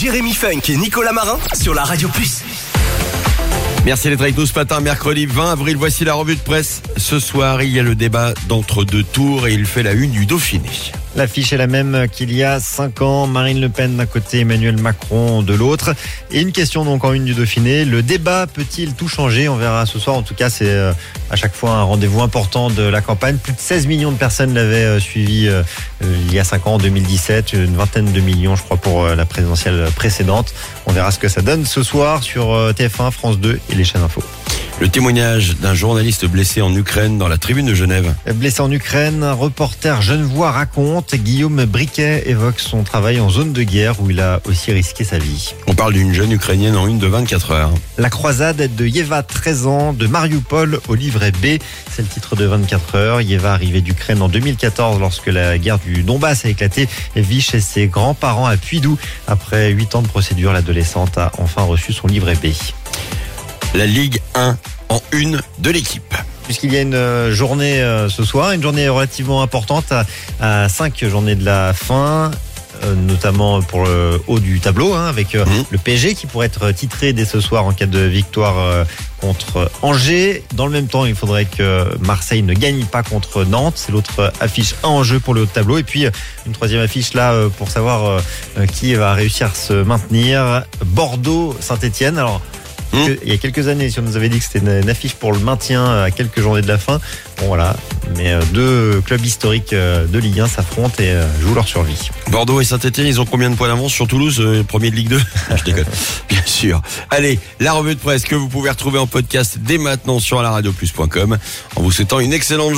Jérémy Funk et Nicolas Marin sur la Radio Plus. Merci d'être avec nous ce matin, mercredi 20 avril. Voici la revue de presse. Ce soir, il y a le débat d'entre deux tours et il fait la une du Dauphiné. L'affiche est la même qu'il y a 5 ans. Marine Le Pen d'un côté, Emmanuel Macron de l'autre. Et une question donc en une du Dauphiné. Le débat peut-il tout changer? On verra ce soir. En tout cas, c'est à chaque fois un rendez-vous important de la campagne. Plus de 16 millions de personnes l'avaient suivi il y a 5 ans, en 2017. Une vingtaine de millions, je crois, pour la présidentielle précédente. On verra ce que ça donne ce soir sur TF1, France 2 et les chaînes info. Le témoignage d'un journaliste blessé en Ukraine dans la tribune de Genève. Blessé en Ukraine, un reporter genevois raconte. Guillaume Briquet évoque son travail en zone de guerre où il a aussi risqué sa vie. On parle d'une jeune Ukrainienne en une de 24 heures. La croisade de Yeva, 13 ans, de Mariupol au livret B. C'est le titre de 24 heures. Yeva, arrivée d'Ukraine en 2014 lorsque la guerre du Donbass a éclaté, vit chez ses grands-parents à Puydou. Après 8 ans de procédure, l'adolescente a enfin reçu son livret B. La Ligue 1 en une de l'équipe. Puisqu'il y a une journée ce soir, une journée relativement importante à 5 journées de la fin, notamment pour le haut du tableau, avec le PSG qui pourrait être titré dès ce soir en cas de victoire contre Angers. Dans le même temps, il faudrait que Marseille ne gagne pas contre Nantes. C'est l'autre affiche 1 en jeu pour le haut de tableau. Et puis une troisième affiche là pour savoir qui va réussir à se maintenir. Bordeaux-Saint-Etienne. Alors, il y a quelques années, si on nous avait dit que c'était une affiche pour le maintien à quelques journées de la fin, bon voilà, mais deux clubs historiques de Ligue 1 s'affrontent et jouent leur survie. Bordeaux et Saint-Etienne, ils ont combien de points d'avance sur Toulouse, premier de Ligue 2? Je déconne, bien sûr. Allez, la revue de presse que vous pouvez retrouver en podcast dès maintenant sur laradioplus.com en vous souhaitant une excellente journée.